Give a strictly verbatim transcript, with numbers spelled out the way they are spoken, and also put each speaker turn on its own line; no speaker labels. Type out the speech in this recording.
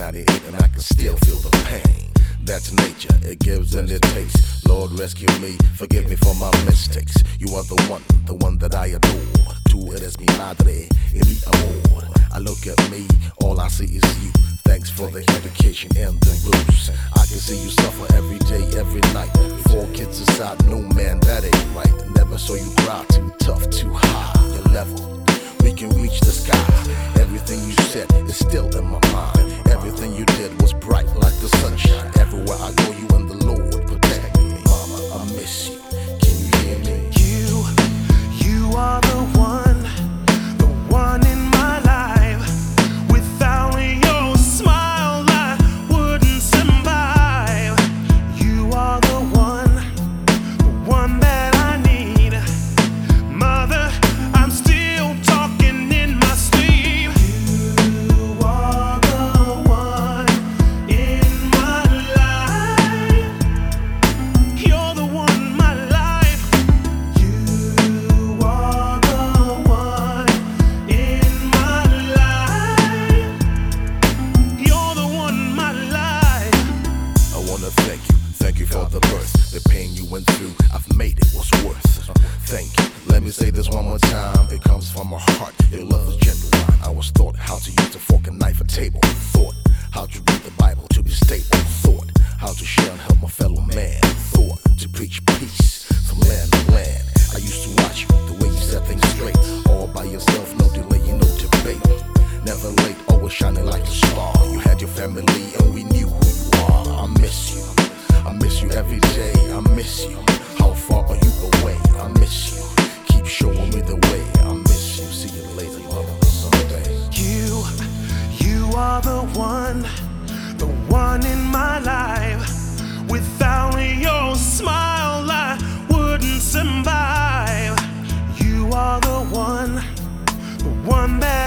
ninety-eight and I can still feel the pain. That's nature, it gives and it takes. Lord rescue me, forgive me for my mistakes. You are the one, the one that I adore. Tú eres mi madre y mi amor. I look at me, all I see is you. Thanks for the education and the roots. I can see you suffer every day, every night. Four kids aside, no man, that ain't right. Never saw you cry, too tough, too high. Your level, we can reach the sky. Everything you said is still in my mind. Everything you did was bright like the sunshine. Everywhere I go, you and the Lord protect me. Mama, I miss you. Can you hear me?
You, you are the one, the one in my life. Without your smile, I wouldn't survive. You are the one, the one that I need. Mother, I'm still talking in my sleep. You are the one in my life. You're the one, my life. You are the one in my life. You're the one, my life.
I wanna thank you, thank you for the birth. The pain you went through, I've made it was worth. Thank you, let me say this one more time. It comes from my heart, your love is genuine. I was taught how to use a fork and knife, a table. Thought how to read the Bible to be stable. Thought how to share and help my fellow man. Thought to preach peace from land to land. I used to watch you, the way you set things straight. All by yourself, no delay, no debate. Never late, always shining like a star. You had your family and we knew who you are. I miss you, I miss you every day. I miss you, how far are you away? I miss you, keep showing me the way. I miss you, see you later, mother, someday.
You, you are the one, the one in my life. Without your smile, I wouldn't survive. You are the one, the one that